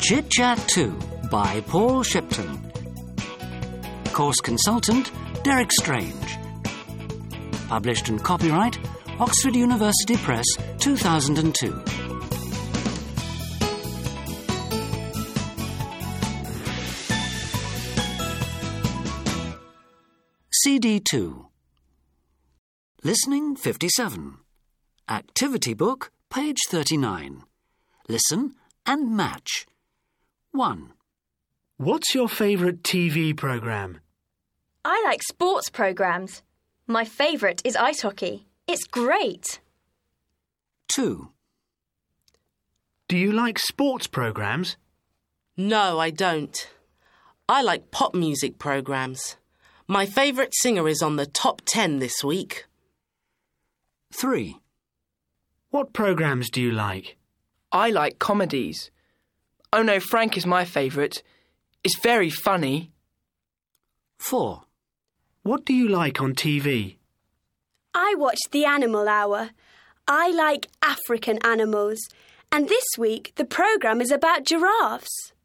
Chit Chat 2 by Paul Shipton. Course consultant, Derek Strange. Published and copyright, Oxford University Press, 2002. CD 2. Listening 57. Activity book, page 39. Listen and match. 1. What's your favourite TV programme? I like sports programmes. My favourite is ice hockey. It's great. 2. Do you like sports programmes? No, I don't. I like pop music programmes. My favourite singer is on the top 10 this week. 3. What programmes do you like? I like comedies. Oh No, Frank is my favourite. It's very funny. 4. What do you like on TV? I watch The Animal Hour. I like African animals. And this week the programme is about giraffes.